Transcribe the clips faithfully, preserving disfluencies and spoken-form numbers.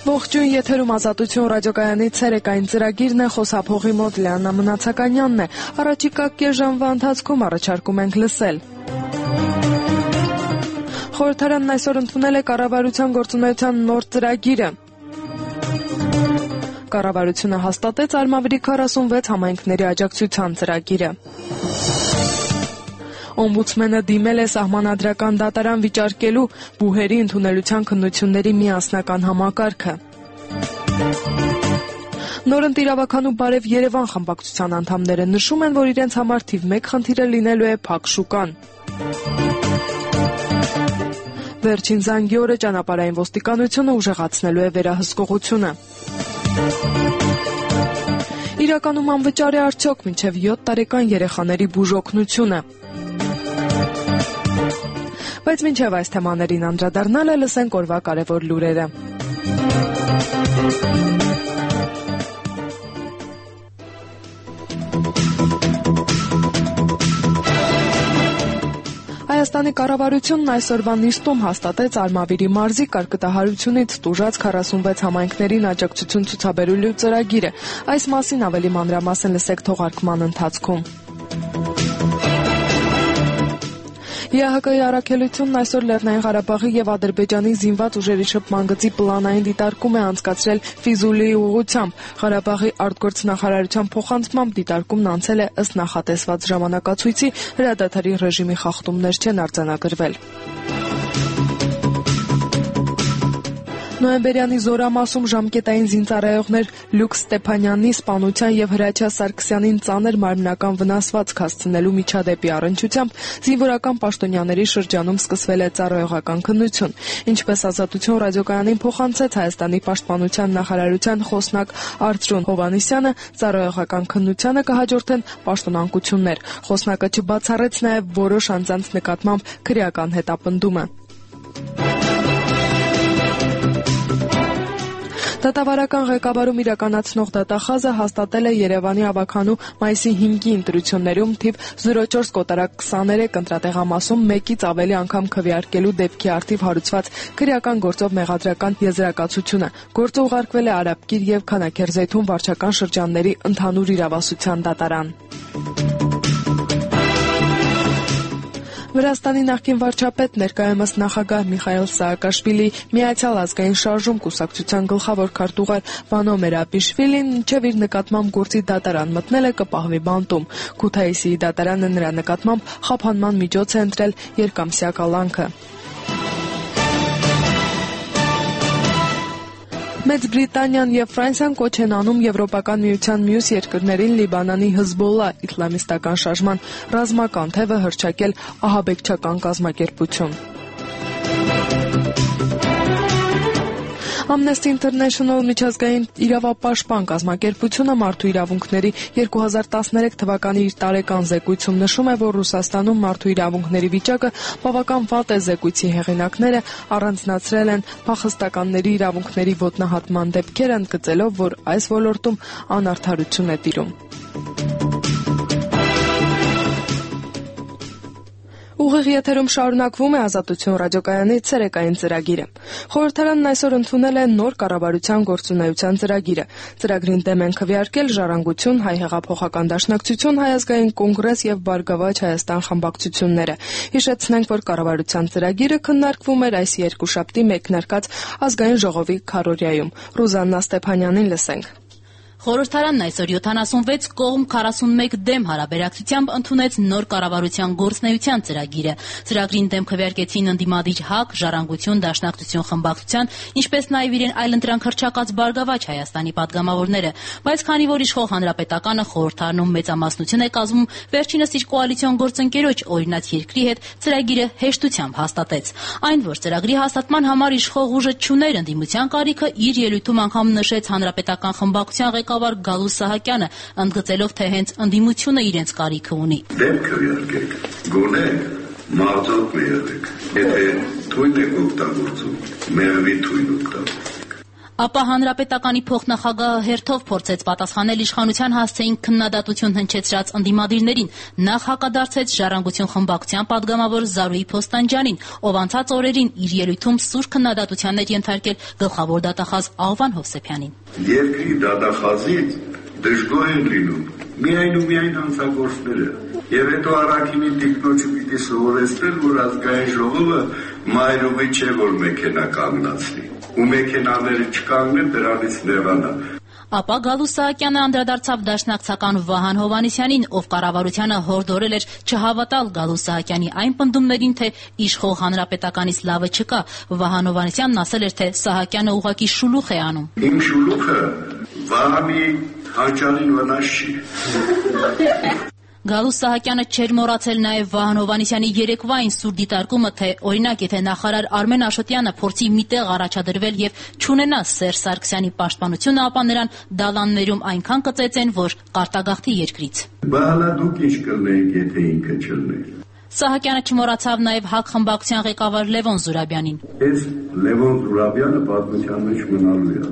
Ողջույն, եթերում Ազատություն ռադիոկայանի ցերեկային ծրագիրն է, խոսափողի մոտ Լիաննա Մնացականյանն է։ Առաջիկա կես ժամվա ընթացքում առաջարկում ենք լսել. Խորհրդարանն այսօր ընդունել է կառավարության գործունեության նոր ծրագիրը։ Կառավարությունը հաստատեց Արմավիրի քառասունվեց համայնքների աջակցության ծրագիրը։ Օմբուդսմենը դիմել է սահմանադրական դատարան վիճարկելու բուհերի ընդունելության քննությունների միասնական համակարգը։ Նորընտ իրավական ու բարև Երևան խմբակցության անդամները նշում են, որ իրենց համար թիվ մեկ խնդիրը լինելու է փակ շուկան։ Վերջին զանգի օրը ճանապարհային ոստիկանությունը ուժեղացնելու է վերահսկողությունը։ Իրականում անվճար է արդյոք մինչև յոթ տարեկան երեխաների բուժօգնությունը։ Բայց մինչև այս թեմաներին անդրադառնալը լսենք օրվա կարևոր լուրերը։ Հայաստանի կառավարությունն այսօրվա նիստում հաստատեց Արմավիրի մարզի կարկտահարությունից տուժած քառասունվեց համայնքներին աջակցություն ցուցաբերելու ծրագիրը։ Այս մասին ավելի մանրամասն լսեք թողարկման ընթացքում։ ԵԱՀԿ-ի առաքելությունն այսօր Լեռնային Ղարաբաղի եւ Ադրբեջանի զինված ուժերի շփման գծի պլանային դիտարկում է անցկացրել Ֆիզուլիի ուղղությամբ։ Ղարաբաղի արտգործնախարարության փոխանցմամբ դիտարկումն անցել է ըստ նախատեսված ժամանակացույցի, հրադադարի ռեժիմի խախտումներ չեն արձանագրվել։ Նոյեմբերյանի Զորամասում ժամկետային զինծառայողներ Լյուկ Ստեփանյանի սպանության եւ Հրաչյա Սարգսյանին ծանր մարմնական վնասվածք հասցնելու միջադեպի առնչությամբ զինվորական պաշտոնյաների շրջանում սկսվել է ծառայողական քննություն։ Ինչպես Ազատություն ռադիոկայանին փոխանցեց Հայաստանի պաշտպանության նախարարության խոսնակ Արծրուն Հովհաննիսյանը, ծառայողական քննությանը կհաջորդեն պաշտոնանկություններ։ Խոսնակը չբացառեց նաեւ որոշ անձանց նկատմամբ քրեական հետապնդումը։ Դատավարական ղեկավարում իրականացնող դատախազը հաստատել է Երևանի ավագանու մայիսի հինգի ընտրություններում թիվ զիրո չորս կոտարակ քսաներեք ընտրատեղամասում մեկից ավելի անգամ քվեարկելու դեպքի առթիվ հարուցված քրեական գործով մեղադրական եզրակացությունը։ Գործը ուղարկվել է Արաբկիր եւ Քանաքերձեթուն վարչական շրջանների ընդհանուր իրավասության դատարան։ Վրաստանի նախկին վարչապետ, ներկայումս նախագահ Միխայիլ Սաակաշվիլի Միացյալ ազգային շարժում կուսակցության գլխավոր քարտուղար Վանո Մերապիշվիլին մինչև իր նկատմամբ գործի դատարան մտնել է կպահվի բանտում։ Քութայիսի դատարանը նրա նկատմամբ խափանման միջոց է ընտրել երկամսյա կալանքը։ Մեծ Բրիտանիան եւ Ֆրանսիան կոչ են անում Եվրոպական միության մյուս երկրներին Լիբանանի Հզբոլլա իսլամիստական շարժման ռազմական թևը հռչակել ահաբեկչական կազմակերպություն։ Amnesty International միջազգային իրավապաշտպան կազմակերպությունը մարդու իրավունքների երկու հազար տասներեք թվականի իր տարեկան զեկույցում նշում է, որ Ռուսաստանում մարդու իրավունքների վիճակը բավական վատ է։ Զեկույցի հեղինակները առանձնացրել են փախստականների իրավունքների ոտնահատման դեպքեր, ընդգծելով, որ այս ոլորտում անարդարություն է տիրում։ Ուղիղ եթերում շարունակվում է Ազատություն ռադիոկայանի ցերեկային ծրագիրը։ Խորհրդարանն այսօր ընդունել է նոր կառավարության գործունեության ծրագիրը։ Ծրագրին դեմ են քվեարկել Ժառանգություն, Հայ հեղափոխական դաշնակցություն, Հայ ազգային կոնգրես եւ Բարգավաճ Հայաստան խմբակցությունները։ Հիշեցնենք, որ կառավարության ծրագիրը քննարկվում էր այս երկուշաբթի մեկնարկած ազգային ժողովի քառօրյայում։ Ռուզաննա Ստեփանյանին լսենք։ Խորհրդարանն այսօր յոթանասունվեց կողմ քառասունմեկ դեմ հարաբերակցությամբ ընդունեց նոր կառավարության գործունեության ծրագիրը։ Ծրագրին դեմ քվեարկեցին ընդդիմադիր ՀԱԿ, Ժառանգություն, Դաշնակցություն խմբակցության, ինչպես նաև իրեն այլընտրանք հռչակած Բարգավաճ Հայաստանի պատգամավորները, բայց քանի որ իշխող Հանրապետականը խորհրդարանում մեծամասնություն է կազմում, վերջինս իր կոալիցիոն գործընկերոջ օրինաց երկրի հետ ծրագիրը հեշտությամբ հաստատեց։ Այն, որ ծրագրի հաստատման համար իշխող ուժը չուներ ընդդիմության կարիքը, իր ելույթում անգամ նշեց Հանրապետական խմբակցության ղեկավար Գալուստ Սահակյանը, ընդգծելով, թե հենց ընդդիմությունը իրենց կարիքը ունի։ Դեմ քվեարկեք, գոնե մարտոտ մի եղեք, եթե թույն եք օգտագործում, մեղվի թույն օգտագործեք։ Ապա հանրապետականի փոխնախագահը հերթով փորձեց պատասխանել իշխանության հասցեին քննադատություն հնչեցրած ընդդիմադիրներին, նախ հակադարձեց Ժառանգություն խմբակցության պատգամավոր Զարուհի Փոստանջյանին, ով անցած օրերին իր ելույթում սուր քննադատության էր ենթարկել գլխավոր դատախազ Աղվան Հովսեփյանին։ Երկրի դատախազից դժգոհ են լինում միայն ու միայն հանցագործները, եւ հետո առաքինի տիկնոջը պիտի սովորեցնել, որ ազգային ժողովը մայրուղի չէ, որ մեքենա կանգնացնի, ու մեքենաները չկանգնեն, դրանից նեղանա։ Ապա Գալուստ Սահակյանը անդրադարձավ դաշնակցական Վահան Հովհաննիսյանին, ով կառավարությանը հորդորել էր չհավատալ Գալուստ Սահակյանի այն պնդումներին, թե իշխող հանրապետականից լավը չկա։ Վահան Հովհաննիսյանն ասել էր, թե Սահակյանը ուղղակի շուլուխ է անում։ Իմ շուլուխը Վահանի հանճարին վնաս չի։ Գալուստ Սահակյանը չէր մոռացել նաև Վահան Հովհաննիսյանի երեկվային սուր դիտարկումը, թե օրինակ եթե նախարար Արմեն Աշոտյանը փորձի միտեղ առաջադրվել եւ չունենա Սերժ Սարգսյանի պաշտպանությունը, ապա նրան դալաններում այնքան կծեծեն, որ կարտագաղթի երկրից։ Բալա դուք ինչ կլնեիք, եթե ինքը չլներ։ Սահակյանը չմոռացավ նաև ՀԱԿ խմբակցության ղեկավար Լևոն Զուրաբյանին։ Այս Լևոն Զուրաբյանը պատմության մեջ մնալու է։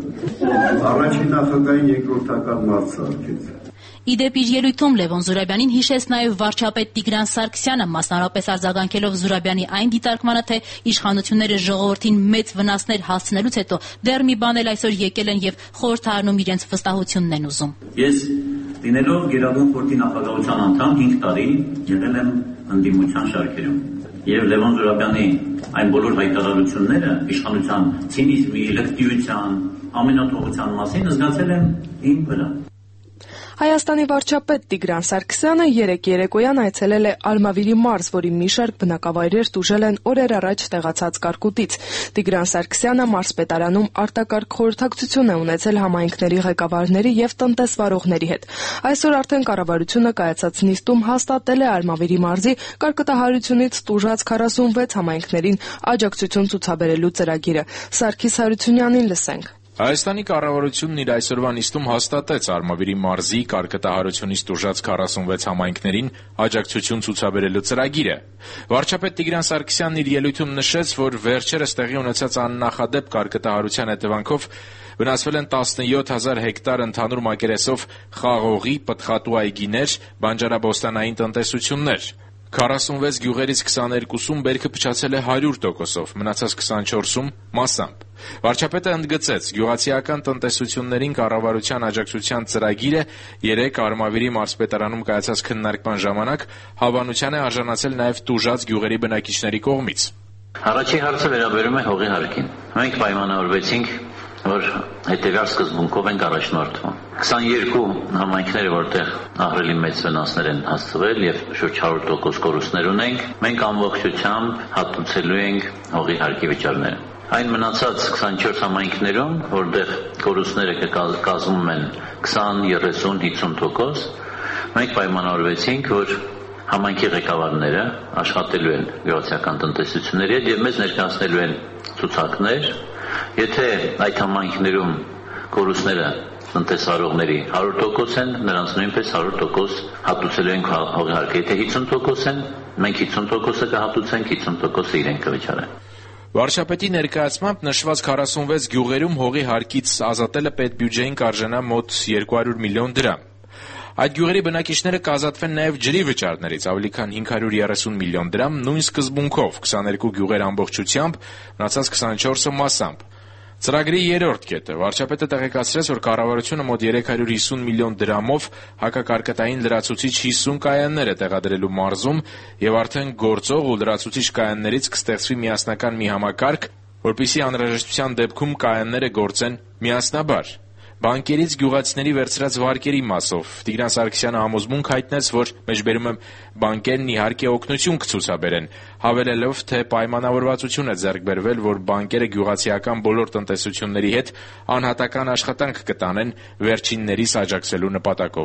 Առաջին նախագահային երկրորդական մարդ սարքեց։ Իդեպ իր ելույթում Լևոն Զուրաբյանին հիշեց նաև վարչապետ Տիգրան Սարգսյանը, մասնավորապես արձագանքելով Զուրաբյանի այն դիտարկմանը, թե իշխանությունները ժողովրդին մեծ վնասներ հասցնելուց հետո դեռ մի բան էլ այսօր եկել են եւ խորհրդարանում իրենց վստահությունն են ուզում։ Ես լինելով Գերագույն խորհրդի նախագահության անդամ հինգ տարի եղել եմ ընդդիմության շարքերում եւ Լևոն Զուրաբյանի այն բոլոր հայտարարությունները իշխանության ցինիզմի, լկտիության, ամենաթողության մասին զգացել եմ իմ վրա։ Հայաստանի վարչապետ Տիգրան Սարգսյանը երեկ երեկոյան այցելել է Արմավիրի մարզ, որի մի շարք բնակավայրեր տուժել են օրեր առաջ տեղացած կարկուտից։ Տիգրան Սարգսյանը մարզպետարանում արտակարգ խորհրդակցություն է ունեցել համայնքների ղեկավարների եւ տնտեսվարողների հետ։ Այսօր արդեն կառավարությունը կայացած նիստում հաստատել է Արմավիրի մարզի կարկտահարությունից տուժած քառասունվեց համայնքներին աջակցություն ցուցաբերելու ծրագիրը։ Սարգիս Հարությունյանին լսենք։ Հայաստանի կառավարությունն իր այսօրվա նիստում հաստատեց Արմավիրի մարզի կարկտահարությունից տուժած քառասունվեց համայնքներին աջակցություն ցուցաբերելու ծրագիրը։ Վարչապետ Տիգրան Սարգսյանն իր ելույթում նշեց, որ վերջերս տեղի ունեցած աննախադեպ կարկտահարության հետևանքով վնասվել են տասնյոթ հազար հեկտար ընդհանուր մակերեսով խաղողի, պտղատու այգիներ, բանջարաբոստանային տնտեսություններ։ քառասունվեց գյուղերից քսաներկուսում բերքը փչացել է հարյուր տոկոսով, մնացած քսանչորսում մասամբ։ Վարչապետը ընդգծեց, գյուղացիական տնտեսություններին կառավարության աջակցության ծրագիրը երեկ Արմավիրի մարզպետարանում կայացած քննարկման ժամանակ հավանության է արժանացել նաև տուժած գյուղերի բնակիչների կողմից։ Առաջին հարցը վերաբերում է հողի հարկին։ Մենք պայմանավորվեցինք, որ հետևյալ սկզբունքով ենք առաջնորդվում։ քսաներկու համայնքները, որտեղ ահռելի մեծ վնասներ են հասցվել եւ շուրջ հարյուր տոկոս կորուստներ ունենք, մենք ամբողջությամբ հատուցելու ենք հողի հարկի վճարները։ Այն մնացած քսանչորս համայնքներում, որտեղ կորուստները կազմում են քսան, երեսուն, հիսուն տոկոս, մենք պայմանավորվեցինք, որ համայնքի ղեկավարները աշխատելու են գյուղացիական տնտեսությունների հետ եւ մեզ ներկայացնելու են ցուցակներ, եթե այդ համայնքներում կորուստները տնտեսարողների հարյուր տոկոս են, նրանց նույնպես հարյուր տոկոս հատուցելու ենք հողի հարկը, եթե հիսուն տոկոս են, մենք հիսուն տոկոսը կհատուցենք, հիսուն տոկոսը իրենք կվճարեն։ Վարչապետի ներկայացմամբ նշված քառասունվեց գյուղերում հողի հարկից ազատելը պետբյուջեին կարժենա մոտ երկու հարյուր միլիոն դրամ։ Այդ գյուղերի բնակիչները կազատվեն նաև ջրի վճարներից ավելի քան հինգ հարյուր երեսուն միլիոն դրամ նույն սկզբունքով, քսաներկու գյուղեր ամբողջությամբ, մնացած քսանչորսը մասամբ։ Ծրագրի երրորդ կետը վարչապետը տեղեկացրեց, որ կառավարությունը մոտ երեք հարյուր հիսուն միլիոն դրամով հակակարկտային լրացուցիչ հիսուն կայաններ է տեղադրելու մարզում եւ արդեն գործող ու լրացուցիչ կայաններից կստեղծվի միասնական մի համակարգ, որպեսզի անհրաժեշտության դեպքում կայանները գործեն միասնաբար։ Բանկերից գյուղացիների վերցրած վարկերի մասով Տիգրան Սարգսյանը համոզմունք հայտնեց, որ մեջբերում եմ բանկերն իհարկե օգնություն կցուցաբերեն, հավելելով, թե պայմանավորվածություն է ձեռք բերվել, որ բանկերը գյուղացիական բոլոր տնտեսությունների հետ անհատական աշխատանք կտանեն վերջիններիս աջակցելու նպատակով։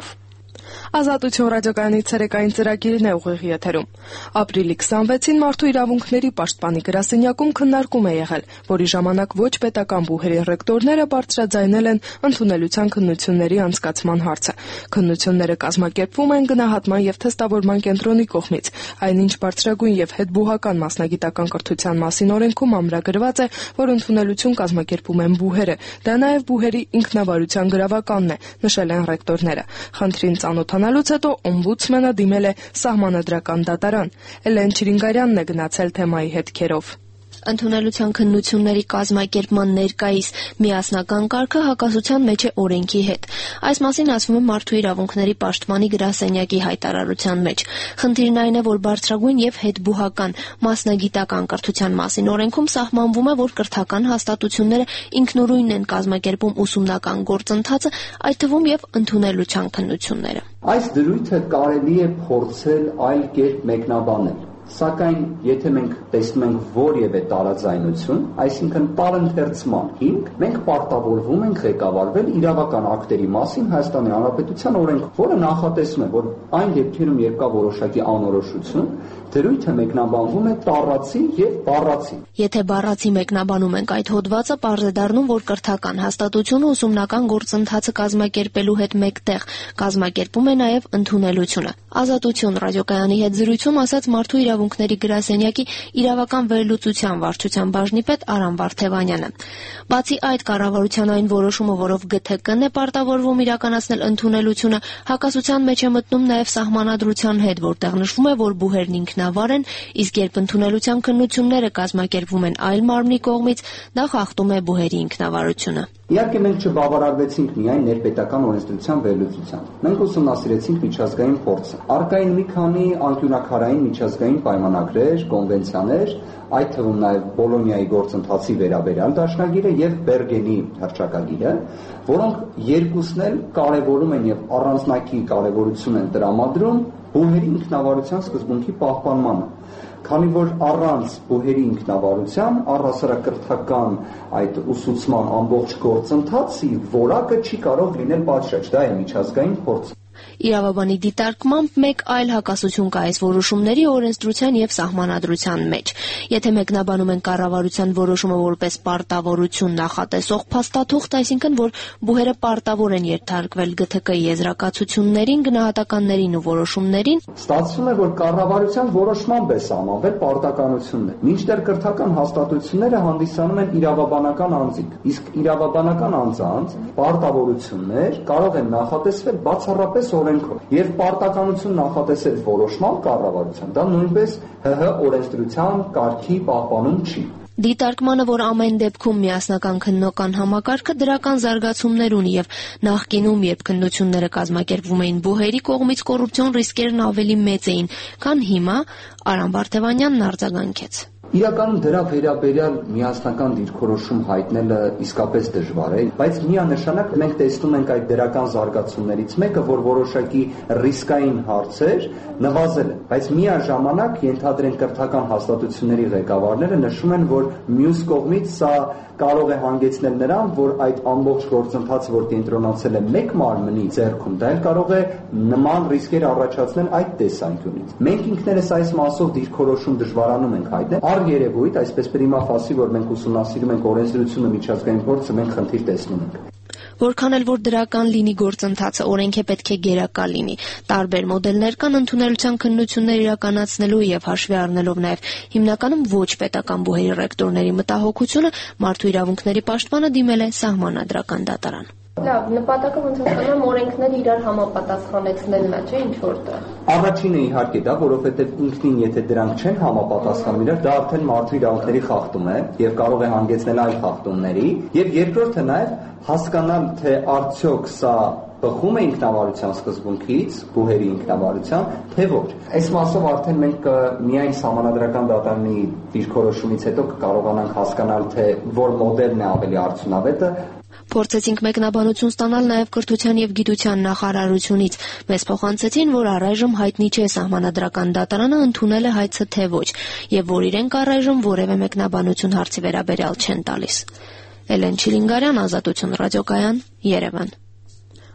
Ազատություն ռադիոկայանի ցերեկային ծրագիրն է ուղիղ եթերում։ Ապրիլի քսանվեցին Մարդու իրավունքների պաշտպանի գրասենյակում քննարկում է եղել, որի ժամանակ ոչ պետական բուհերի ռեկտորները բարձրաձայնել են ընդունելության քննությունների անցկացման հարցը։ Քննությունները կազմակերպվում են գնահատման եւ թեստավորման կենտրոնի կողմից, այնինչ բարձրագույն եւ հետբուհական մասնագիտական կրթության մասին օրենքում ամրագրված է, որ ընդունելություն կազմակերպում են բուհերը։ Դա նաեւ բուհերի ինքնավարության գրավականն է, նշել են ռեկտորները։ Խնդրին ծանոթանալուց հետո օմբուդսմենը դիմել է Սահմանադրական դատարան։ Էլեն Չիրինգարյանն է գնացել թեմայի հետքերով։ Ընդունելության քննությունների կազմակերպման ներկայիս միասնական կարգը հակասության մեջ է օրենքի հետ։ Այս մասին ասվում է Մարդու իրավունքների պաշտպանի գրասենյակի հայտարարության մեջ։ Խնդիրն այն է, որ բարձրագույն եւ հետբուհական մասնագիտական կրթության մասին օրենքում սահմանվում է, որ կրթական հաստատությունները ինքնուրույն են կազմակերպում ուսումնական գործընթացը, այդ թվում եւ ընդունելության քննությունները։ Այս դրույթը կարելի է փորձել այլ կերպ մեկնաբանել։ Սակայն եթե մենք տեսնում ենք որևէ տարաձայնություն, այսինքն տարընթերցման հիմք, մենք պարտավորվում ենք ղեկավարվել իրավական ակտերի մասին Հայաստանի Հանրապետության օրենքով, որը նախատեսում է, որ այն դեպքերում, երբ կա որոշակի անորոշություն, դրույթը մեկնաբանվում է տառացի եւ բառացի։ Եթե բառացի մեկնաբանում ենք այդ հոդվածը, պարզ է դառնում, որ կրթական հաստատությունը ուսումնական գործընթացը կազմակերպելու հետ մեկտեղ կազմակերպում է նաեւ ընդունելությունը։ Ազատություն ռադիոկայանի հետ զրույցում ասաց Մարդու իրավունքների գրասենյակի իրավական վերլուծության վարչության բաժնի պետ Արամ Վարդևանյանը։ Բացի այդ, կառավարության այն որոշումը, որով ԳԹԿ-ն է պարտավորվում իրականացնել ընդունելությունը, հակասության մեջ է մտնում նաև սահմանադրության հետ, որտեղ նշվում է, որ բուհերն ինքնավար են, իսկ երբ ընդունելության քննությունները կազմակերպվում են այլ մարմնի կողմից, դա խախտում է բուհերի ինքնավարությունը։ Իհարկե մենք չբավարարվեցինք միայն ներպետական օրենսդրության վերլուծությամբ։ Մենք ուսումնասիրեցինք միջազգային փորձը։ Առկային մի քանի անկյունակարային միջազգային պայմանագրեր, կոնվենցիաներ, այդ թվում նաև Բոլոնիայի գործընթացի վերաբերյալ դաշնագիրը եւ Բերգենի հռչակագիրը, որոնք երկուսն էլ կարևորում են եւ առանձնակի կարևորություն են տրամադրում բուհերի ինքնավարության սկզբունքի պահպանմանը։ Քանի որ առանց բուհերի ինքնավարության, առհասարակ կրթական այդ ուսուցման ամբողջ գործընթացի որակը չի կարող լինել պատշաճ, դա է միջազգային փորձ։ Իրավաբանի դիտարկմամբ մեկ այլ հակասություն կա այս որոշումների օրենսդրության եւ սահմանադրության մեջ։ Եթե մեկնաբանում են կառավարության որոշումը որպես պարտավորություն նախատեսող փաստաթուղթ, այսինքն որ բուհերը պարտավոր են ենթարկվել ԳԹԿ-ի եզրակացություններին, գնահատականներին ու որոշումներին, ստացվում է, որ կառավարության որոշմամբ է սահմանվել պարտականություններ, մինչդեռ կրթական հաստատությունները հանդիսանում են իրավաբանական անձինք, իսկ իրավաբանական անձանց պարտավորություններ կարող են նախատեսվել բացառապես օրենքով եւ պարտականություն նախատեսել որոշման կառավարության, դա նույնպես ՀՀ օրենսդրության կարգի պահպանում չի։ Դիտարկմանը, որ ամեն դեպքում միասնական քննական համակարգը դրական զարգացումներ ունի եւ նախկինում, երբ քննությունները կազմակերպվում էին բուհերի կողմից, կոռուպցիոն ռիսկերն ավելի մեծ էին, քան հիմա, Արամ Վարդևանյանն արձագանքեց։ Իրականում դրա վերաբերյալ միասնական դիրքորոշում հայտնելը իսկապես դժվար է, բայց միանշանակ մենք տեսնում ենք այդ դրական զարգացումներից մեկը, որ որոշակի ռիսկային հարցեր նվազել են, բայց միաժամանակ ենթադրենք կրթական հաստատությունների ղեկավարները նշում են, որ մյուս կողմից սա կարող է հանգեցնել նրան, որ այդ ամբողջ գործընթացը, որ կենտրոնացել է մեկ մարմնի ձեռքում, դա էլ կարող է նման ռիսկեր առաջացնել այդ տեսանկյունից։ Մենք ինքներս այս մասով դիրքորոշում դժվարանում ենք հայտնել։ Առ երևույթ, այսպես պրիմա ֆասի, որ մենք ուսումնասիրում ենք օրենսդրությունը, միջազգային փորձը, մենք խնդիր տեսնում ենք։ Որքան էլ որ դրական լինի գործընթացը, օրենքը պետք է գերակա լինի։ Տարբեր մոդելներ կան ընդունելության քննություններ իրականացնելու եւ հաշվի առնելով նաեւ հիմնականում ոչ պետական բուհերի ռեկտորների մտահոգությունը, Մարդու իրավունքների պաշտպանը դիմել է Սահմանադրական դատարան։ Լավ, նպատակը ոնց ասեմ, օրենքները իրար համապատասխանեցնելն է, չէ՞, ինչ որտեղ։ Առաջինը իհարկե դա, որովհետև ինքնին եթե դրանք չեն համապատասխանում իրար, դա արդեն մարդու իրավունքների խախտում է եւ կարող է հանգեցնել այլ խախտումների, եւ երկրորդը նաեւ հասկանալ, թե արդյոք սա բխում է ինքնավարության սկզբունքից, բուհերի ինքնավարության, թե ոչ։ Այս մասով արդեն մենք միայն Սահմանադրական դատարանի դիրքորոշումից հետո կկարողանանք հասկանալ, թե որ մոդելն է ավելի արդյունավետը։ Փորձեցինք մեկնաբանություն ստանալ նաև կրթության եւ գիտության նախարարությունից։ Մեզ փոխանցեցին, որ առայժմ հայտնի չէ Սահմանադրական դատարանը ընդունել է հայցը թե ոչ, եւ որ իրենք առայժմ որևէ մեկնաբանություն հարցի վերաբերյալ չեն տալիս։ Էլեն Չիրինգարյան, Ազատություն ռադիոկայան, Երևան։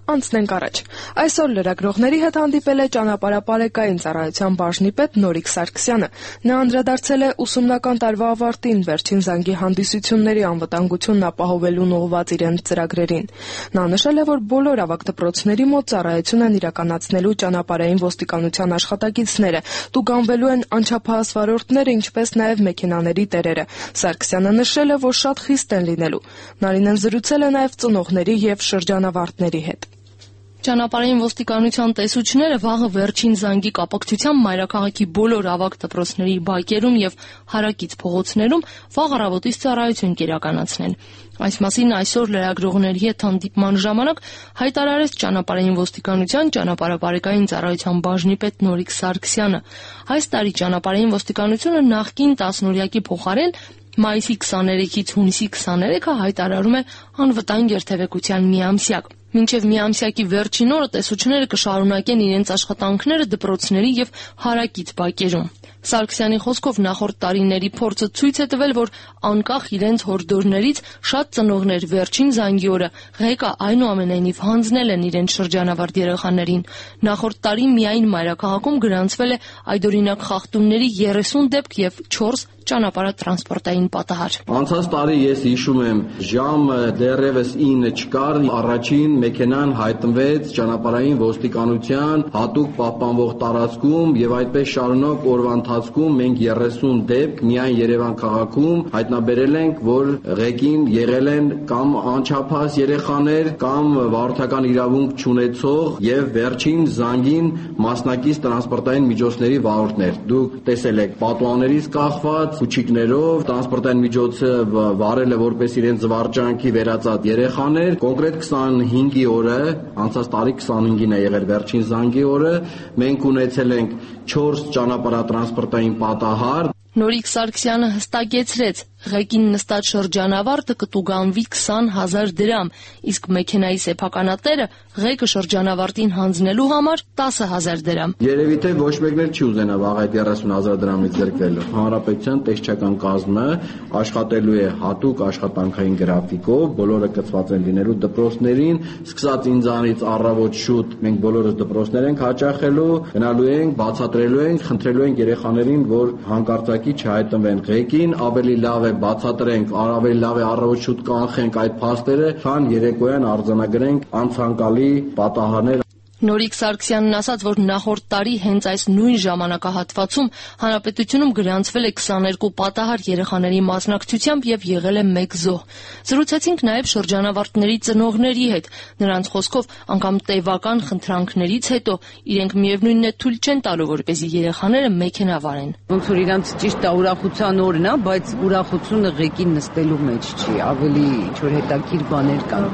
Անցնենք առաջ։ Այսօր լրագրողների հետ հանդիպել է ճանապարհապարեկային ծառայության բաժնի պետ Նորիկ Սարգսյանը։ Նա անդրադարձել է ուսումնական տարվա ավարտին վերջին զանգի հանդիսությունների անվտանգությունն ապահովելուն ուղղված իրենց ծրագրերին։ Նա նշել է, որ բոլոր ավագ դպրոցների մոտ ծառայություն են իրականացնելու ճանապարհային ոստիկանության աշխատակիցները, տուգանվելու են անչափահաս վարորդները, ինչպես նաև մեքենաների տերերը։ Սարգսյանը նշել է, որ շատ խիստ են լինելու։ Նարինեն զրուցել է նաև ծնողների եւ շրջանավարտների հետ։ Ճանապարհային ոստիկանության տեսուչները վաղը վերջին զանգի կապակցությամբ մայրաքաղաքի բոլոր ավագ դպրոցների բակերում եւ հարակից փողոցներում վաղ առավոտից ծառայություն կիրականացնեն։ Այս մասին այսօր լրագրողների հետ հանդիպման ժամանակ հայտարարեց ճանապարհային ոստիկանության ճանապարհապարեկային ծառայության բաժնի պետ Նորիկ Սարգսյանը։ Այս տարի ճանապարհային ոստիկանությունը նախկին տասնօրյակի փոխարեն մայիսի քսաներեքից հունիսի քսաներեքը հայտարարում է անվտանգ երթևեկության միամսյակ։ Մինչև միամսյակի վերջին օրը տեսուչները կշարունակեն իրենց աշխատանքները դպրոցների եւ հարակից բակերում։ Սարգսյանի խոսքով նախորդ տարիների փորձը ցույց է տվել, որ անկախ իրենց հորդորներից շատ ծնողներ վերջին զանգի օրը ղեկը այնուամենայնիվ հանձնել են իրենց շրջանավարտ երեխաներին։ Նախորդ տարի միայն մայրաքաղաքում գրանցվել է այդօրինակ խախտումների երեսուն դեպք եւ չորս ճանապարհատրանսպորտային պատահար։ Անցած տարի ես հիշում եմ, ժամը դեռևս ինը չկար, առաջին մեքենան հայտնվեց ճանապարհային ոստիկանության հատուկ պահպանվող տարածքում եւ այդպես շարունակ օրվա ընթացքում մենք երեսուն դեպք միայն Երևան քաղաքում հայտնաբերել ենք, որ ղեկին եղել են կամ անչափահաս երեխաներ, կամ վարորդական իրավունք չունեցող եւ վերջին զանգին մասնակից տրանսպորտային միջոցների վարորդներ։ Դուք տեսել եք պատուհաններից կախված քուչիկներով տրանսպորտային միջոցը վարել է որպես իրենց զվարճանքի վերածած երեխաներ։ Կոնկրետ քսանհինգի օրը, անցած տարի քսանհինգին է եղել վերջին զանգի օրը, մենք ունեցել ենք չորս ճանապարհատրանսպորտային պատահար։ Նորիկ Սարգսյանը հստակեցրեց, ղեկին նստած շրջանավարտը կտուգանվի քսան հազար դրամ, իսկ մեքենայի սեփականատերը ղեկը շրջանավարտին հանձնելու համար տասը հազար դրամ։ Երևի թե ոչ մեկն էլ չի ուզենա վաղ այդ երեսուն հազար դրամից զրկվել։ Հանրապետության տեսչական կազմը աշխատելու է հատուկ աշխատանքային գրաֆիկով, բոլորը կցված են լինելու դպրոցներին, սկսած ինձանից առավոտ շուտ մենք բոլորս դպրոցներ ենք հաճախելու, գնալու ենք, բացատրելու ենք, խնդրելու ենք երեխաներին, որ հանկարծակի չհայտնվեն ղեկին, ավելի լավ է բացատրենք, ավելի լավ է առավոտ շուտ կանխենք այդ փաստերը, քան երեկոյան արձանագրենք անցանկալի պատահարներ։ Նորիկ Սարգսյանն ասաց, որ նախորդ տարի հենց այս նույն ժամանակահատվածում հանրապետությունում գրանցվել է քսաներկու պատահար երեխաների մասնակցությամբ եւ եղել է մեկ զոհ։ Զրուցեցինք նաեւ շրջանավարտների ծնողների հետ։ Նրանց խոսքով անգամ տևական խնդրանքներից հետո իրենք միևնույնն է թույլ չեն տալու, որպեսզի երեխաները մեքենա վարեն։ Ոնց որ իրանց ճիշտ է ուրախության օրն է, բայց ուրախությունը ղեկին նստելու մեջ չի, ավելի ինչ որ հետաքրքիր բաներ կան։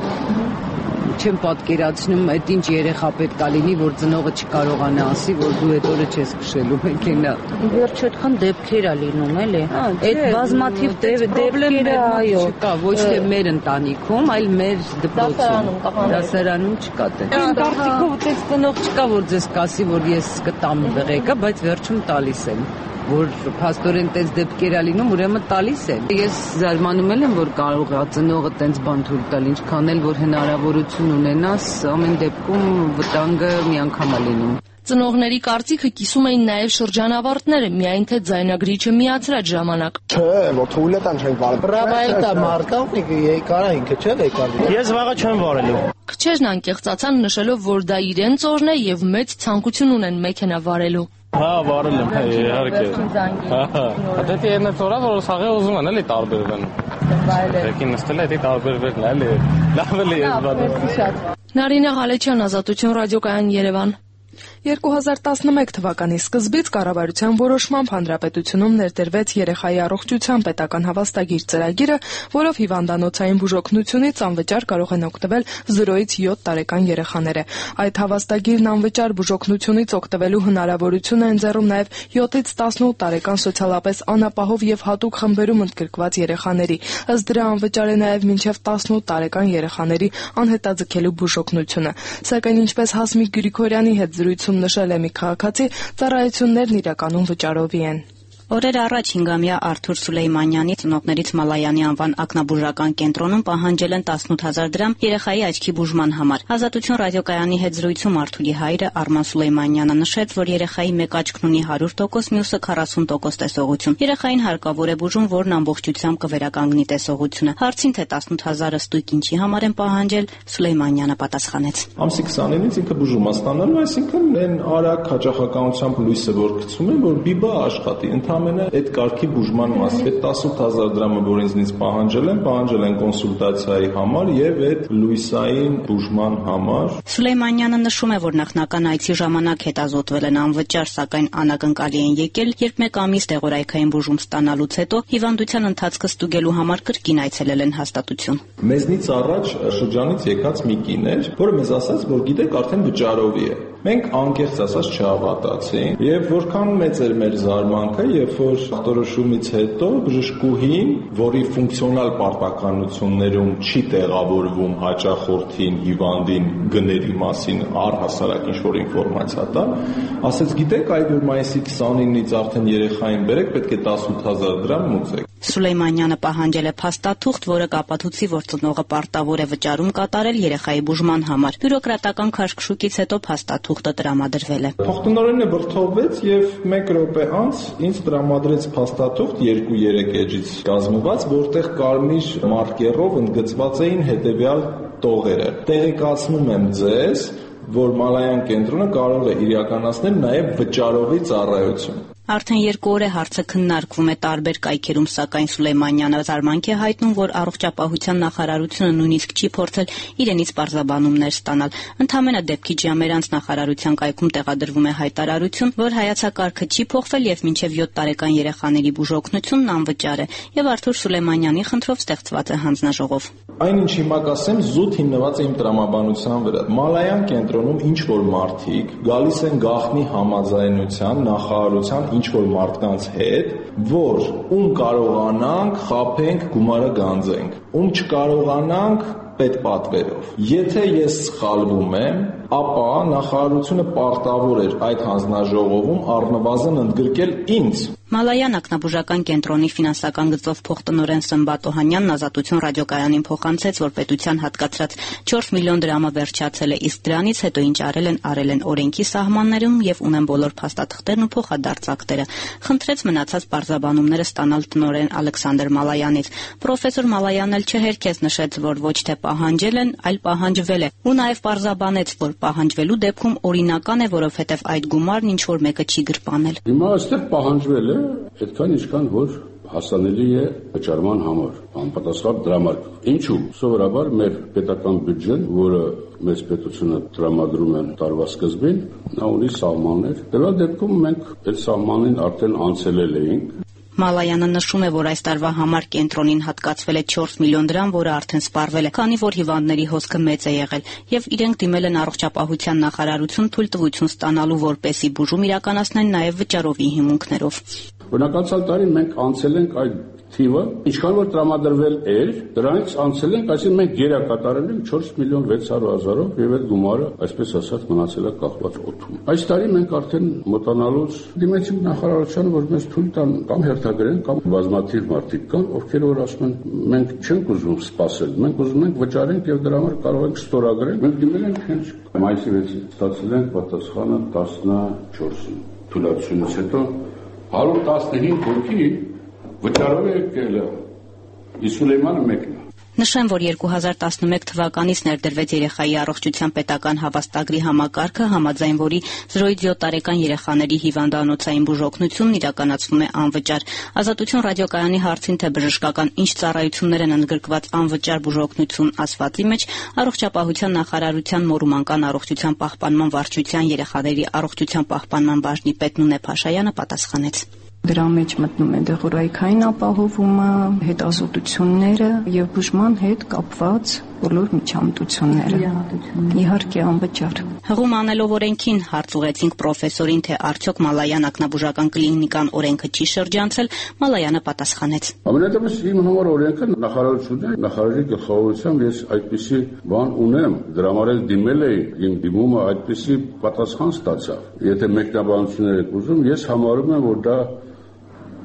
Չեմ պատկերացնում այդ ինչ երեխա պետք է լինի, որ ծնողը չկարողանա ասի, որ դու այդ օրը չես քշելու մեքենա։ Վերջ այդքան դեպքեր է լինում, էլի։ Այդ բազմաթիվ դեպքերը, այո, չկա, ոչ թե մեր ընտանիքում, այլ մեր դպրոցում, դասարանում չկա դա։ Իմ կարծիքով այդպես ծնող չկա, որ ձեզ կասի, որ ես կտամ ղեկը, բայց վերջում տալիս եմ։ Որ փաստորեն տես դեպքեր է լինում, ուրեմն տալիս են։ Ես զարմանում եմ, որ կարող է ծնողը տենց բան թույլ տալ, ինչքան էլ որ հնարավորություն ունենաս, ամեն դեպքում վտանգը միանգամ է լինում։ Ծնողների կարծիքը կիսում էին նաև շրջանավարտները, միայն թե ձայնագրիչը միացրած ժամանակ։ Չէ, որ թույլ է տան չենք վարել։ Պրավայտա մարտավնիկը եկարա ինքը չէ եկար։ Ես վաղը չեմ վարելու։ Քչերն անկեղծացան նշելով, որ դա իրենց օրն է եւ մեծ ցանկություն ունեն մեքենա վարելու։ Հա, վարել եմ, իհարկե։ Հա, դա դե այնպես օրա որ սաղը ուզում են էլի տարբերվեն։ Եկին նստել է դի տարբերվեն էլի։ Լավ էլի ես վարել։ Նարինե Ղալեչյան, Ազատություն ռադիոկայան, Երևան։ երկու հազար տասնմեկ թվականի սկզբից կառավարության որոշմամբ հանրապետությունում ներդրվեց երեխայի առողջության պետական հավաստագիր ծրագիրը, որով հիվանդանոցային բուժօգնությունից անվճար կարող են օգտվել զրոյից յոթ տարեկան երեխաները։ Այդ հավաստագիրն անվճար բուժօգնությունից օգտվելու հնարավորություն է ընձեռում նաև յոթից տասնութ տարեկան սոցիալապես անապահով եւ հատուկ խմբերում ընդգրկված երեխաների։ Ըստ դրա անվճար է նաև մինչև տասնութ տարեկան երեխաների անհետաձգելու բուժօգնությունը։ Սակայն ինչպես Հասմիկ Գրիգորյանի հետ զրույցում նշել է մի քաղաքացի, ծառայություններն իրականում վճարովի են։ Օրեր առաջ հինգամյա Արթուր Սուլեյմանյանի ծնողներից Մալայանի անվան ակնաբուժական կենտրոնում պահանջել են տասնութ հազար դրամ երեխայի աչքի բուժման համար։ Ազատություն ռադիոկայանի հետ զրույցում Արթուրի հայրը Արման Սուլեյմանյանը նշեց, որ երեխայի մեկ աչքն ունի հարյուր տոկոս, մյուսը քառասուն տոկոս տեսողություն։ Երեխային հարկավոր է բուժում, որն ամբողջությամբ կվերականգնի տեսողությունը։ Հարցին, թե տասնութ հազարը ստույգ ինչի համար են պահանջել, Սուլեյմանյանը պատասխանեց. Ամսի քսաներորից ինքը բուժում է ստանալու, այսինքն այն արագ հաճախականությամբ լույսը որ գցում են, որ բիբա աշխատի, ընդհանրապես այդ կարգի բուժման մաս։ Այդ տասնութ հազար դրամը, որ ինձնից պահանջել են, պահանջել են կոնսուլտացիայի համար եւ այդ լույսային բուժման համար։ Սուլեյմանյանը նշում է, որ նախնական այցի ժամանակ հետազոտվել են անվճար, սակայն անակնկալի են եկել, երբ մեկ ամիս դեղորայքային բուժում ստանալուց հետո հիվանդության ընթացքը ստուգելու համար կրկին այցելել են հաստատություն։ Մեզնից առաջ շրջանից եկած մի կին էր, որը մեզ ասաց, որ գիտեք, արդեն վճարովի է։ Մենք անկեղծ ասած չհավատացինք, եւ որքան մեծ էր մեր զարմանքը, երբ որ ախտորոշումից հետո բժշկուհին, որի ֆունկցիոնալ պարտականություններում չի տեղավորվում հաճախորդին, հիվանդին գների մասին առհասարակ ինչ-որ ինֆորմացիա տա, ասաց, գիտեք, այ որ մայիսի քսանինից արդեն երեխային բերեք, պետք է տասնութ հազար դրամ մուծեք։ Սուլեյմանյանը պահանջել է փաստաթուղթ, որը կապացուցի, որ ծնողը պարտավոր է վճարում կատարել երեխայի բուժման համար։ Բյուրոկրատական քաշքշուկից հետո փաստաթուղթը տրամադրվել է։ Թղթունորենը վրթովվեց եւ մեկ րոպե անց ինձ տրամադրեց փաստաթուղթ երկու-երեք էջից կազմված, որտեղ կարմիր մարկերով ընդգծված էին հետեւյալ տողերը։ Տեղեկացնում եմ ձեզ, որ Մալայան կենտրոնը կարող է իրականացնել նաեւ վճարովի ծառայություն։ Արդեն երկու օր է հարցը քննարկվում է տարբեր կայքերում, սակայն Սուլեյմանյանը զարմանք է հայտնում, որ առողջապահության նախարարությունը նույնիսկ չի փորձել իրենից պարզաբանումներ ստանալ։ Ընդամենը դեպքի ժամեր անց նախարարության կայքում տեղադրվում է հայտարարություն, որ հայեցակարգը չի փոխվել եւ մինչեւ յոթ տարեկան երեխաների բուժօգնությունն անվճար է, եւ Արթուր Սուլեյմանյանի խնդրով ստեղծված է հանձնաժողով։ Այնինչ հիմա կասեմ, զուտ հիմնված է իմ տրամաբանության վրա։ Մալայան կենտրոնում ինչ որ մարդիկ գալիս են գաղտնի համաձայնության, նախարարության ինչ որ մարդկանց հետ, որ ում կարողանանք խաբենք, գումարը գանձենք, ում չկարողանանք պետպատվերով։ Եթե ես սխալվում եմ, ապա նախարարությունը պարտավոր էր այդ հանձնաժողովում առնվազն ընդգրկել ինձ։ Մալայան ակնաբուժական կենտրոնի ֆինանսական գծով փոխտնօրեն Սմբատ Օհանյանն Ազատություն ռադիոկայանին փոխանցեց, որ պետության հատկացրած չորս միլիոն դրամը վերջացել է, իսկ դրանից հետո ինչ արել են, արել են օրենքի սահմաններում եւ ունեն բոլոր փաստաթղթերն ու փոխադարձակտերը։ Խնդրեց մնացած պարզաբանումները ստանալ տնօրեն Ալեքսանդր Մալայանից։ Պրոֆեսոր Մալայանն էլ չհերքեց, նշեց, որ ոչ թե պահանջել են, այլ պահանջվել է, ու նաեւ պարզաբանեց, որ պահանջվելու դեպքում օրինական է, որովհետեւ այդ գումարն ինչ որ մեկը չի գրպանել։ Հիմա այստեղ պահանջվել է այդքան ինչքան որ հասանելի է վճարման համար, անպատասխան դրամարկղ։ Ինչու՞։ Սովորաբար մեր պետական բյուջեն, որը մեծ պետությունը տրամադրում են տարվա սկզբին, նա ունի սահմաններ։ Դրա դեպքում մենք այդ սահմանին արդեն անցել էինք։ Մալայանը նշում է, որ այս տարվա համար կենտրոնին հատկացվել է չորս միլիոն դրամ, որը արդեն սպառվել է, քանի որ հիվանդների հոսքը մեծ է եղել, եւ իրենք դիմել են առողջապահության նախարարություն թույլտվություն ստանալու, որպեսզի բուժում իրականացնեն նաեւ վճարովի հիմունքներով։ Բնականացալ տարի մենք անցել ենք այդ թիվը, ինչքան որ տրամադրվել էր, դրանից անցել ենք, այսինքն մենք գերակատարել ենք չորս միլիոն վեց հարյուր հազարով եւ այդ գումարը, այսպես ասած, մնացել է կախված օդում։ Այս տարի մենք արդեն մոտանալուց դիմեցինք նախարարությանը, որ մեզ թույլ տան կամ հերթագրեն, կամ բազմաթիվ մարդիկ կան, ովքեր որ ասում են, մենք չենք ուզում սպասել, մենք ուզում ենք վճարենք եւ դրա համար կարող ենք ստորագրել։ Մենք դիմել ենք հենց մայիսի վեցին, ստացել ենք պատասխանը տասնչորսին։ Թույլատությունից հետո հարյուր տասնհինգ հոգի վճարով է եկել, Սուլեյմանը մեկն է։ Նշեմ, որ երկու հազար տասնմեկ թվականից ներդրվեց երեխայի առողջության պետական հավաստագրի համակարգը, համաձայն որի զրոյից յոթ տարեկան երեխաների հիվանդանոցային բուժօգնությունն իրականացվում է անվճար։ Ազատություն ռադիոկայանի հարցին, թե բժշկական ինչ ծառայություններ են ընդգրկված անվճար բուժօգնություն ասվածի մեջ, առողջապահության նախարարության մորումանկան առողջության պահպանման վարչության երեխաների առողջության պահպանման բաժնի պետ Նունե Փաշայանը պատասխանեց. Դրա մեջ մտնում է դեղորայքային ապահովումը, հետազոտությունները եւ բուժման հետ կապված բոլոր միջամտությունները։ Իհարկե անվճար։ Հղում անելով օրենքին հարց ուղեցինք պրոֆեսորին, թե արդյոք Մալայան ակնաբուժական կլինիկան օրենքը չի շրջանցել, Մալայանը պատասխանեց. Ամենատեղս իմ համար օրենքը նախարարությունն է, նախարարի գլխավորությամբ ես այդպիսի բան ունեմ, դրա համար էլ դիմել էի, իմ դիմումը այդպիսի պատասխան ստացավ։ Եթե մեկնաբանություններ եք ուզում, ես համարում եմ, որ դա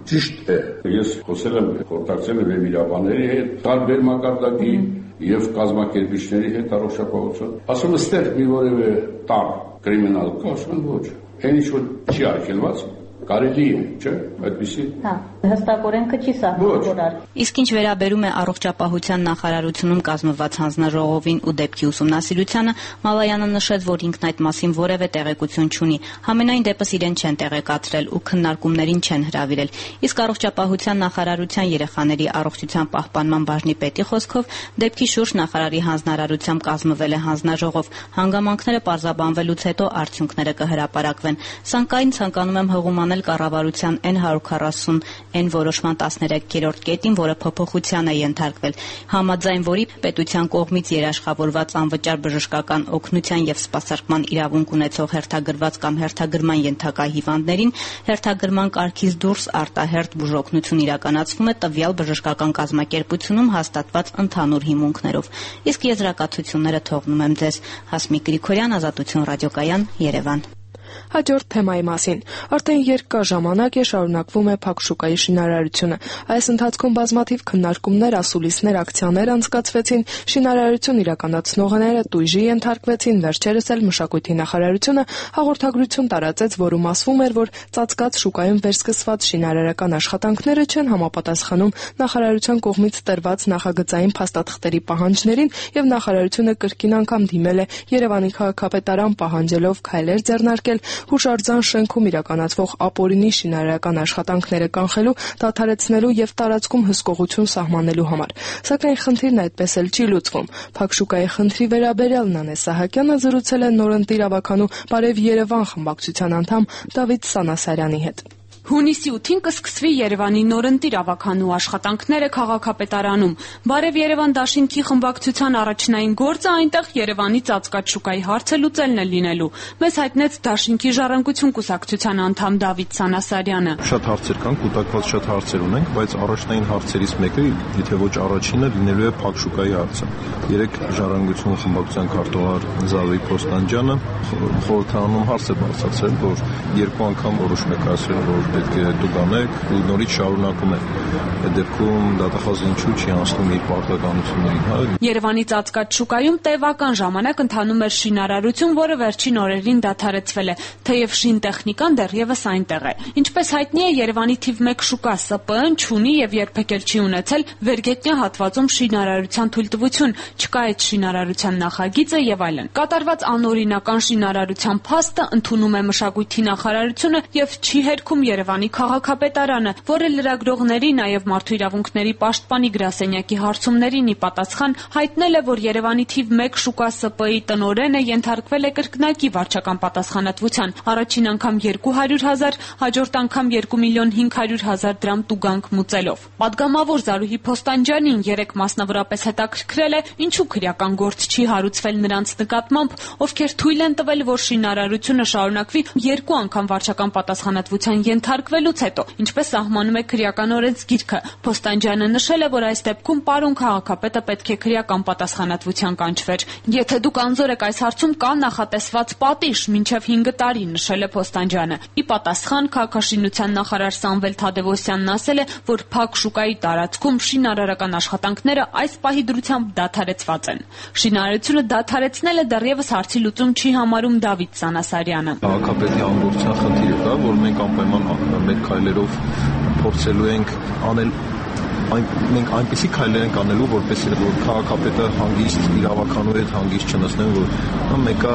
ճիշտ է։ Ես խոսել եմ, խորհրդակցել եմ վիրաբանների հետ, տարբեր մակարդակի եւ կազմակերպիչների հետ առողջապահություն։ Ասում եմ, ստեղ մի որևէ տար կրիմինալ կա, ասում ոչ։ Այն ինչ որ չի արգելված, կարելի է, չէ՞, այդպեսի։ Հա, հստակորեն քչի սահմանորար։ Իսկ ինչ վերաբերում է առողջապահության նախարարությունում կազմված հանձնաժողովին ու դեպքի ուսումնասիրությանը, Մալայանը նշեց, որ ինքն այդ մասին որևէ տեղեկություն չունի, համենայն դեպս իրեն չեն տեղեկացրել ու քննարկումներին չեն հրավիրել։ Իսկ առողջապահության նախարարության երեխաների առողջության պահպանման բաժնի պետի խոսքով, դեպքի շուրջ նախարարի հանձնարարությամբ կազմվել է հանձնաժողով, հանգամանքները պարզաբանվելուց հետո արդյունքները կհրապարակվեն։ Սակայն ցանկանում եմ հղումանել կառավարության N one forty N որոշման տասներեքերորդ կետին, որը փոփոխության է ենթարկվել, համաձայն որի պետության կողմից երաշխավորված անվճար բժշկական օգնության եւ սպասարկման իրավունք ունեցող հերթագրված կամ հերթագրման ենթակա հիվանդներին հերթագրման կարգից դուրս արտահերթ բուժօգնություն իրականացվում է տվյալ բժշկական կազմակերպությունում հաստատված ընդհանուր հիմունքներով։ Իսկ եզրակացությունները թողնում եմ ձեզ։ Հասմիկ Գրիգորյան, Ազատություն ռադիոկայան, Երևան։ Հաջորդ թեմայի մասին։ Արդեն երկար ժամանակ է շարունակվում է փակ շուկայի շինարարությունը։ Այս ընթացքում բազմաթիվ քննարկումներ, ասուլիսներ, ակցիաներ անցկացվեցին, շինարարություն իրականացնողները տույժի ենթարկվեցին, վերջերս էլ մշակույթի նախարարությունը հաղորդագրություն տարածեց, որում ասվում էր, որ ծածկած շուկայում վերսկսված շինարարական աշխատանքները չեն համապատասխանում նախարարության կողմից տրված նախագծային փաստաթղթերի պահանջներին եւ նախարարությունը կրկին անգամ դիմել է Երևանի քաղաքապետարան պահանջելով քայլեր ձեռնարկել հուշարձան շենքում իրականացվող ապօրինի շինարարական աշխատանքները կանխելու, դադարեցնելու եւ տարածքում հսկողություն սահմանելու համար։ Սակայն խնդիրն այդպես էլ չի լուծվում։ Փակ շուկայի խնդրի վերաբերյալ Նանե Սահակյանը զրուցել է նորընտիր ավականու Բարև Երևան խմբակցության անդամ Դավիթ Սանասարյանի հետ։ Հունիսի ութին կսկսվի Երևանի նորընտիր ավականու աշխատանքները քաղաքապետարանում։ Բարև Երևան դաշինքի խմբակցության առաջնային գործը այնտեղ Երևանի ծածկած շուկայի հարցը լուծելն է լինելու։ Մեզ հայտնեց դաշինքի ժառանգություն կուսակցության անդամ Դավիթ Սանասարյանը։ Շատ հարցեր կան, կուտակված շատ հարցեր ունենք, բայց առաջնային հարցերից մեկը, եթե ոչ առաջինը, լինելու է փակ շուկայի հարցը։ Երեք ժառանգություն խմբակցության քարտուղար Զավի Փոստանջյանը խորհրդարանում հարց է բարձրացրել, որ երկու անգամ որոշում է կայացրել, որ պետք է դուք անեք ու նորից շարունակում եք։ Այդ դեպքում դատախազը ինչու չի անցնում իր պարտականություններին, հա։ Երևանի ծածկած շուկայում տևական ժամանակ ընթանում էր շինարարություն, որը վերջին օրերին դադարեցվել է, թեև շինտեխնիկան դեռևս այնտեղ է։ Ինչպես հայտնի է, Երևանի թիվ մեկ շուկա S P N չունի եւ երբեք էլ չի ունեցել վերգետնյա հատվածում շինարարության թույլտվություն, չկա այդ շինարարության նախագիծը եւ այլն։ Կատարված անօրինական շինարարության փաստը ընդունում է մշակույթի նախարարությունը եւ չի հերքում Երևանի քաղաքապետարանը, որը լրագրողների, նաև մարդու իրավունքների պաշտպանի գրասենյակի հարցումներին ի պատասխան հայտնել է, որ Երևանի թիվ մեկ շուկա S P I տնօրենը ենթարկվել է կրկնակի վարչական պատասխանատվության, առաջին անգամ երկու հարյուր հազար, հաջորդ անգամ երկու միլիոն հինգ հարյուր հազար դրամ տուգանք մուծելով։ Պատգամավոր Զարուհի Փոստանջյանին երեք մասնավորապես հետաքրքրել է, ինչու քրեական գործ չի հարուցվել նրանց նկատմամբ, ովքեր թույլ են տվել, որ շինարարությունը շարունակվի երկու անգամ վարչական պատասխանատվության ենթարկվելուց հետո, ինչպես սահմանում է քրեական օրենսգիրքը։ Փոստանջյանը նշել է, որ այս դեպքում պարոն քաղաքապետը պետք է քրեական պատասխանատվության կանչվեր։ Եթե դուք անզոր եք այս հարցում, կա նախատեսված պատիժ մինչև հինգ տարի, նշել է Փոստանջյանը։ Ի պատասխան քաղաքաշինության նախարար Սամվել Թադևոսյանն ասել է, որ փակ շուկայի տարածքում շինարարական աշխատանքները այս պահի դրությամբ դադարեցված են։ Շինարարությունը դադարեցնելը դեռևս հարցի լուծում չի համարում Դավիթ Սանասարյանը։ Քաղաքապետի անգործության խնդիրը կա, որ մենք անպայման մեկ քայլերով փորձելու ենք անել այն մենք այնպեսի քայլեր ենք անելու, որպեսզի որ քաղաքապետը հանգիստ իր ավականու հետ հանգիստ չնստեն, որ մեկը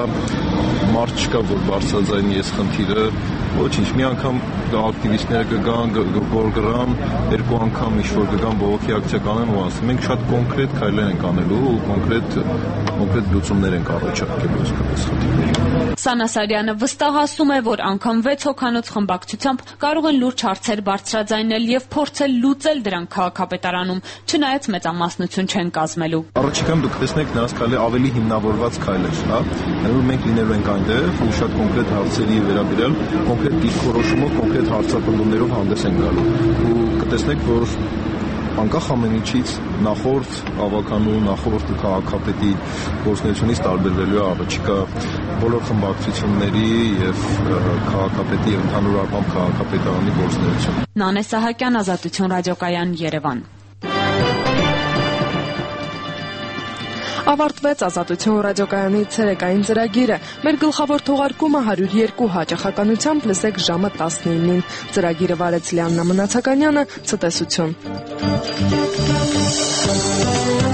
մարդ չկա, որ բարձրաձայնի այս խնդիրը, ոչինչ, մի անգամ ակտիվիստները կգան, որ գրան, երկու անգամ ինչ-որ կգան բողոքի ակցիա կանեն ու ասեն, մենք շատ կոնկրետ քայլեր ենք անելու ու կոնկրետ կոնկրետ լուծումներ ենք առաջարկելու այս խնդիրներին։ Սանասարյանը վստահացում է, որ անգամ վեց հոգանոց խմբակցությամբ կարող են լուրջ հարցեր բարձրաձայնել եւ փորձել լուծել դրանք քաղաքապետարանում, չնայած մեծամասնություն չեն կազմելու։ Առաջիկայում դուք տեսնեք նրանց քայլի ավելի հիմնավորված քայլեր, հա, որ մենք լինելու ենք այնտեղ ու շատ կոնկրետ հարցերի վերաբերյալ կոնկրետ դիրքորոշումով, կոնկրետ հարցապնդումներով հանդես են գալու։ Ու կտեսնեք, որ անկախ ամեն ինչից նախորդ ավականու, նախորդ քաղաքապետի գործունեությունից տարբերվելու է առաջիկա բոլոր խմբակցությունների եւ քաղաքապետի եւ ընդհանուր առմամբ քաղաքապետարանի գործունեությունը։ Նանե Սահակյան, Ազատություն ռադիոկայան, Երևան։ Ավարտվեց Ազատություն ռադիոկայանի ցերեկային ծրագիրը։ Մեր գլխավոր թողարկումը հարյուր երկու հաճախականությամբ լսեք ժամը տասնինին։ Ծրագիրը վարեց Լիաննա Մնացականյանը, ցտեսություն։